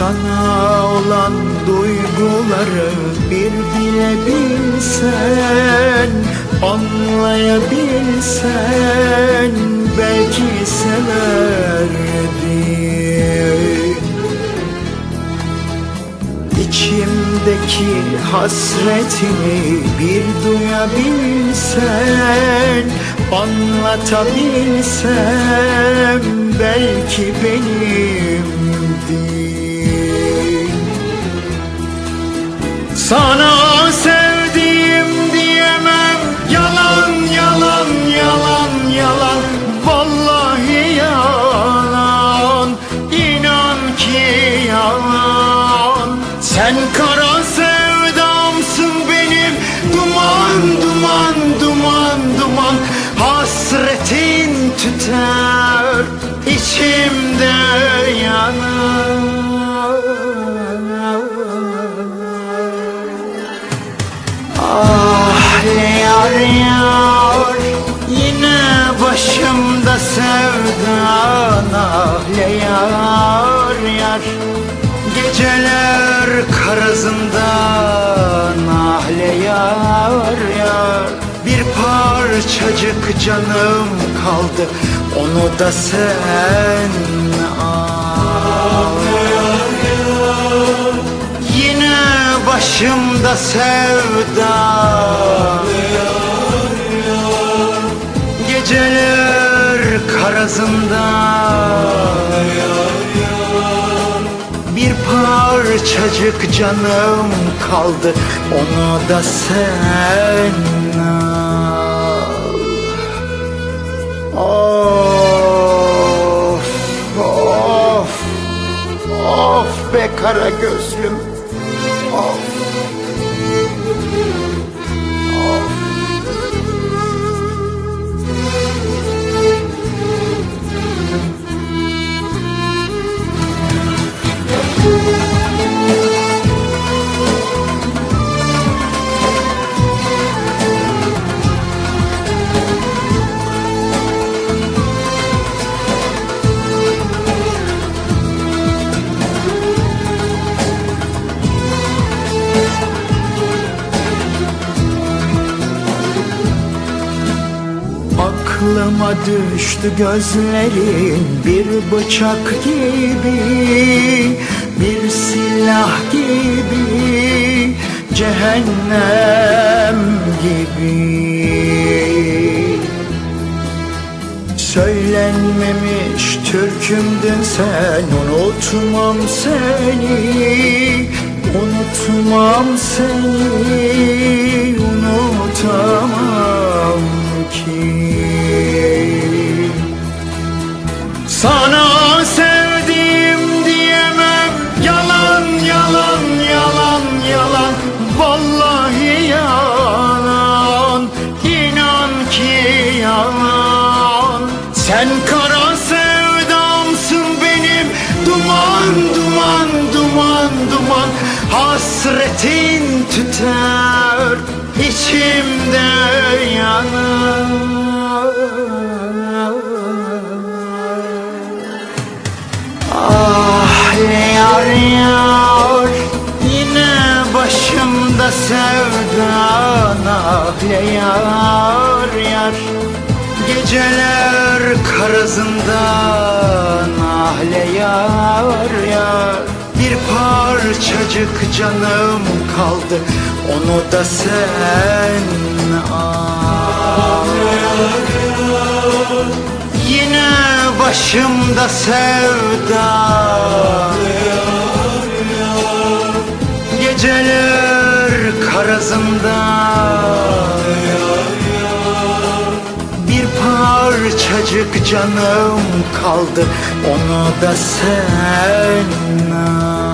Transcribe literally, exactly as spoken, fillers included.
Sana olan duyguları bir bilebilsen, anlayabilsen belki severdin. İçimdeki hasretini bir duyabilsen, anlatabilsem belki benimdin. Sana sevdiğim diyemem, yalan yalan yalan yalan, vallahi yalan, inan ki yalan. Sen kara sevdamsın benim, duman duman duman duman, hasretin tüter içimde yanar. Ah yar yar, yine başımda sevdan, ah yar yar. Geceler karazından, ah yar yar. Bir parçacık canım kaldı, onu da sen al. Yine başımda sevda, geceler karazından. Bir parçacık canım kaldı, onu da sen al. Of of of be kara gözlüm, of. Aklıma düştü gözlerin bir bıçak gibi, bir silah gibi, cehennem gibi. Söylenmemiş türkümdün sen, unutmam seni, unutmam seni, unutamam ki. Sana sevdiğim diyemem, yalan yalan yalan yalan, vallahi yalan, inan ki yalan. Sen kara sevdamsın benim, duman duman duman duman, hasretin tüter içimde yanar. Ah yar yar, yine başımda sevdan, ah yar yar. Geceler karazından, ah yar yar. Bir parçacık canım kaldı, onu da sen al. Yine başımda sevda, geceler karazından. Bir parçacık canım kaldı, onu da sen al.